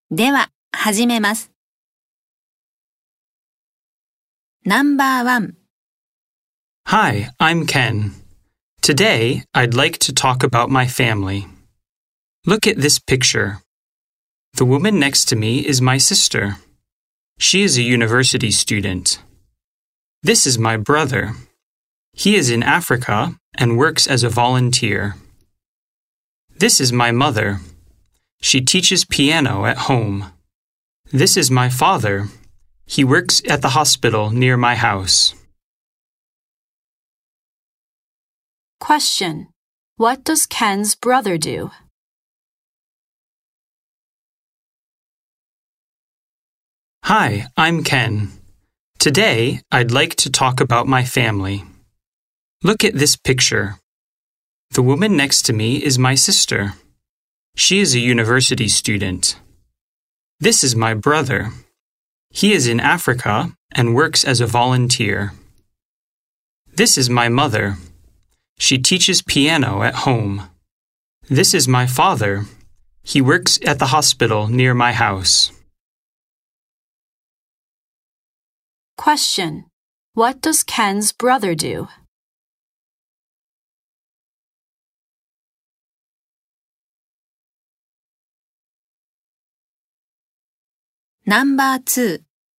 では、始めます。No.1 Hi, I'm Ken. Today, I'd like to talk about my family. Look at this picture. The woman next to me is my sister. She is a university student. This is my brother. He is in Africa and works as a volunteer. This is my mother. She teaches piano at home. This is my father. He works at the hospital near my house. Question. What does Ken's brother do? Hi, I'm Ken. Today, I'd like to talk about my family. Look at this picture. The woman next to me is my sister. She is a university student. This is my brother. He is in Africa and works as a volunteer. This is my mother. She teaches piano at home. This is my father. He works at the hospital near my house. Question. What does Ken's brother do? No.2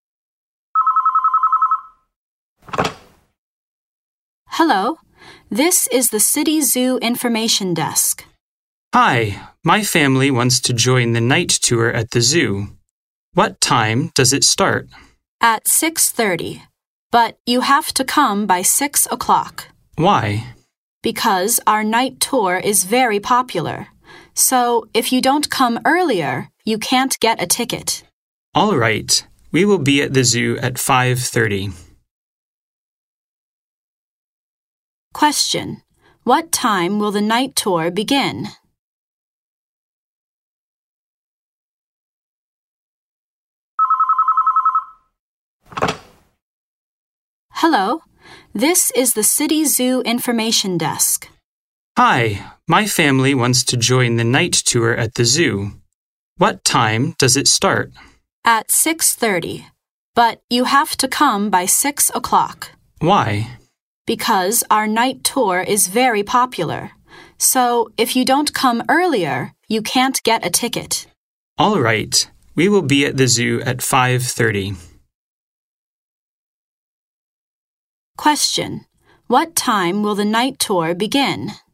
Hello. This is the City Zoo Information Desk. Hi, my family wants to join the night tour at the zoo. What time does it start? At 6:30. But you have to come by 6 o'clock. Why? Because our night tour is very popular. So if you don't come earlier, you can't get a ticket. All right, we will be at the zoo at 5:30. Question. What time will the night tour begin? Hello. This is the City Zoo Information Desk. Hi, my family wants to join the night tour at the zoo. What time does it start? At 6:30. But you have to come by 6 o'clock. Why? Because our night tour is very popular. So if you don't come earlier, you can't get a ticket. All right, we will be at the zoo at 5:30. Question. What time will the night tour begin?